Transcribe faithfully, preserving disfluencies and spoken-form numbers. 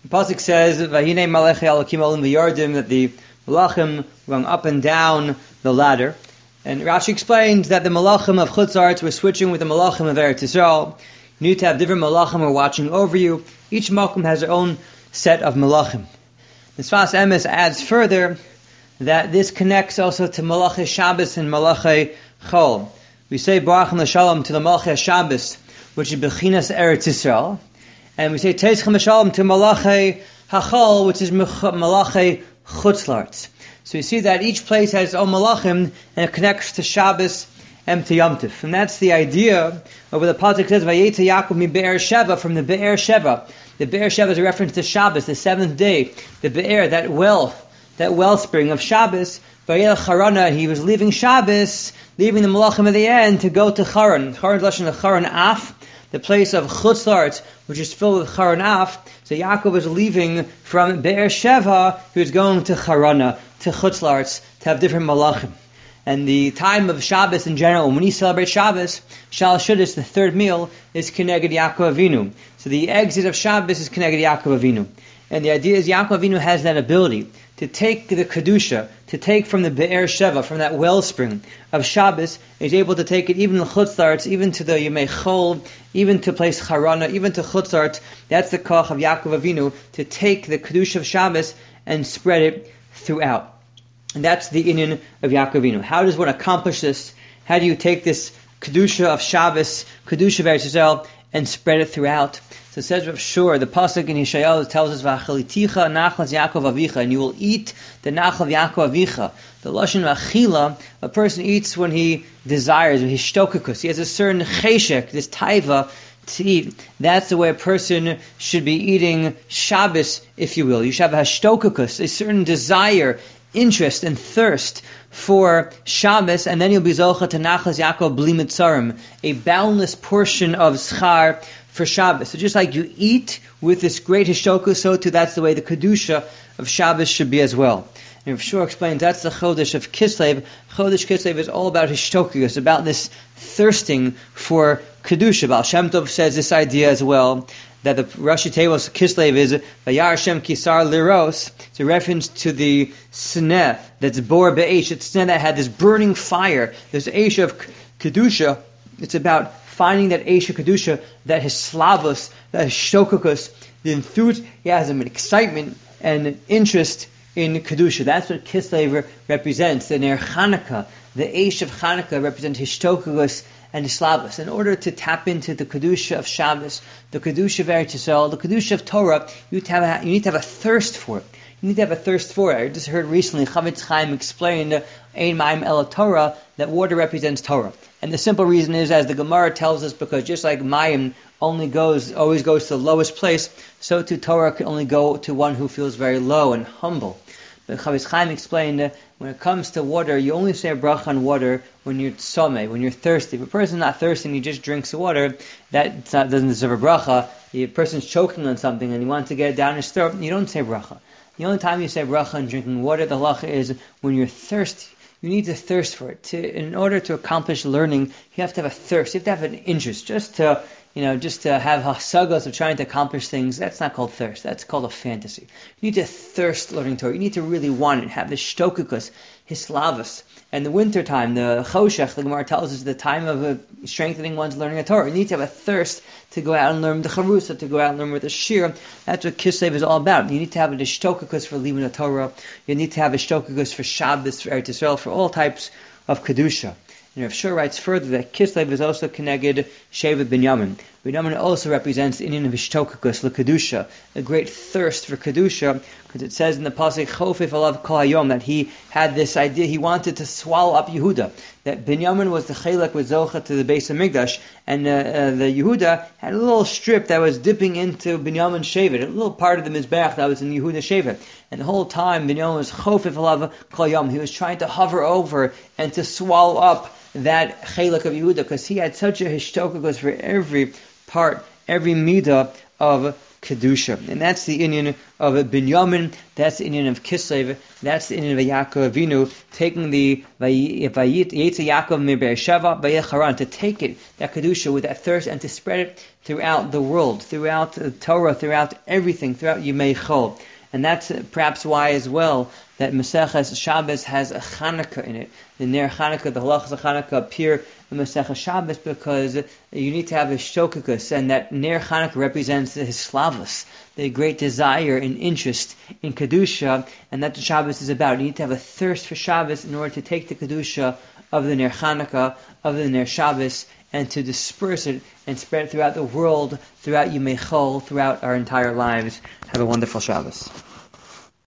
Pasuk says, "Vayinei Malachei Elokim olim v'yardim," that the Malachim going up and down the ladder. And Rashi explains that the Malachim of Chutz La'aretz were switching with the Malachim of Eretz Yisrael. You need to have different Malachim who are watching over you. Each Malachim has their own set of Malachim. The Sfas Emes adds further that this connects also to Malachei Shabbos and Malachei Chol. We say Baruch Shalom to the Malachei Shabbos, which is Bechinas Eretz Yisrael, and we say Teizchem Shalom to Malachei Hachol, which is Malachei Chutz La'aretz. So you see that each place has its own Malachim, and it connects to Shabbos and to Yom Tov. And that's the idea of where the Pasuk says, Vayetze Yaakov mi Be'er Sheva, from the Be'er Sheva. The Be'er Sheva is a reference to Shabbos, the seventh day. The Be'er, that well, that wellspring of Shabbos. Vayel Charana, he was leaving Shabbos, leaving the Malachim at the end to go to Charan. Charan is Lashon Charan Af, the place of Chutz La'aretz, which is filled with Charan Af. So Yaakov was leaving from Be'er Sheva, he was going to Charana, to Chutz La'aretz, to have different Malachim. And the time of Shabbos in general, when we celebrate Shabbos, Shal Shudas, the third meal, is Keneged Yaakov Avinu. So the exit of Shabbos is Keneged Yaakov Avinu. And the idea is Yaakov Avinu has that ability to take the Kedusha, to take from the Be'er Sheva, from that wellspring of Shabbos, is able to take it even to Chutz La'aretz, even to the Yemei Chol, even to place Charana, even to Chutz La'aretz. That's the koch of Yaakov Avinu, to take the Kedusha of Shabbos and spread it throughout. And that's the inyan of Yaakov Avinu. How does one accomplish this? How do you take this Kedusha of Shabbos, Kedusha of Eretz Yisrael, and spread it throughout? So it says Rav Shur, the pasuk in Yeshayahu tells us, "V'achaliticha nachlas Yaakov Avicha," and you will eat the nachal of Yaakov Avicha. The lashon achila, a person eats when he desires, when he's shtokakus. He has a certain cheshek, this taiva, to eat. That's the way a person should be eating Shabbos, if you will. You should have a shtokakus, a certain desire, interest and thirst for Shabbos, and then you'll be zocha to nachlas Yaakov bli mitzarim, a boundless portion of schar for Shabbos. So just like you eat with this great hishtokus, so too that's the way the kedusha of Shabbos should be as well. And Rav Shur explains that's the chodesh of Kislev. Chodesh Kislev is all about hishtokus, about this thirsting for kedusha. Baal Shem Tov says this idea as well, that the Rashi Tevos Kislev is Vayar Hashem Kisar Liros. It's a reference to the sneh that's bor be'esh. It's sneh that had this burning fire. There's Eish of Kedusha. It's about finding that Eish of Kedusha, that hislavos, that hishtokukos, the enthusiasm and excitement and interest in Kedusha. That's what Kislev represents. The Ner Chanukah, the Eish of Chanukah represents hishtokukos and Islavos. In order to tap into the Kedusha of Shabbos, the Kedusha of Eretz Yisrael, the Kedusha of Torah, you need to have a, you need to have a thirst for it. You need to have a thirst for it. I just heard recently Chavetz Chaim explained Ein Ma'im Ela Torah, that water represents Torah. And the simple reason is, as the Gemara tells us, because just like Mayim only goes, always goes to the lowest place, so too Torah can only go to one who feels very low and humble. But Chavetz Chaim explained that when it comes to water, you only say a bracha on water when you're tzomeh, when you're thirsty. If a person's not thirsty and he just drinks the water, that not, doesn't deserve a bracha. The person's choking on something and he wants to get it down his throat, you don't say bracha. The only time you say bracha on drinking water, the halacha is when you're thirsty. You need to thirst for it. To, in order to accomplish learning, you have to have a thirst. You have to have an interest. Just to, you know, just to have hasagos of trying to accomplish things, that's not called thirst. That's called a fantasy. You need to thirst learning Torah. You need to really want it. Have the shtokukus, hislavos. And the winter time, the choshech, the Gemara tells us, the time of uh, strengthening one's learning a Torah. You need to have a thirst to go out and learn the charusa, to go out and learn with the shir. That's what Kislev is all about. You need to have a shtokukus for leaving the Torah. You need to have a shtokukus for Shabbos, for Eretz Yisrael, for all types of kedusha. And Rav Shur writes further that Kislev is also connected Shevet Binyamin. Binyamin also represents the Indian of Ishtokakus, the Kedusha, a great thirst for Kedusha, because it says in the Pasuk, Chofif alav kol hayom, that he had this idea, he wanted to swallow up Yehuda, that Binyamin was the Chelek with Zocha to the base of Migdash, and uh, uh, the Yehuda had a little strip that was dipping into Binyamin's Shevet, a little part of the Mizbeach that was in Yehuda's Shevet. And the whole time, Binyamin was Chofif alav kol hayom, he was trying to hover over and to swallow up that Chelek of Yehuda, because he had such a hishtokakus for every part, every midah of Kedusha. And that's the inyan of Binyamin, that's the inyan of Kislev, that's the inyan of Yaakov Avinu, taking the Vayit Yetze Yaakov Mi Beersheva Vayelech Haran, to take it, that Kedusha, with that thirst, and to spread it throughout the world, throughout the Torah, throughout everything, throughout Yimei Chol. And that's perhaps why as well that Maseches Shabbos has a Chanukah in it. The Ner Chanukah, the halachas of Chanukah appear in Maseches Shabbos because you need to have a shokakus, and that Ner Chanukah represents his slavus, the great desire and interest in Kedusha, and that's what Shabbos is about. You need to have a thirst for Shabbos in order to take the Kedusha of the Ner Chanukah, of the Ner Shabbos, and to disperse it and spread it throughout the world, throughout Yimei Chol, throughout our entire lives. Have a wonderful Shabbos.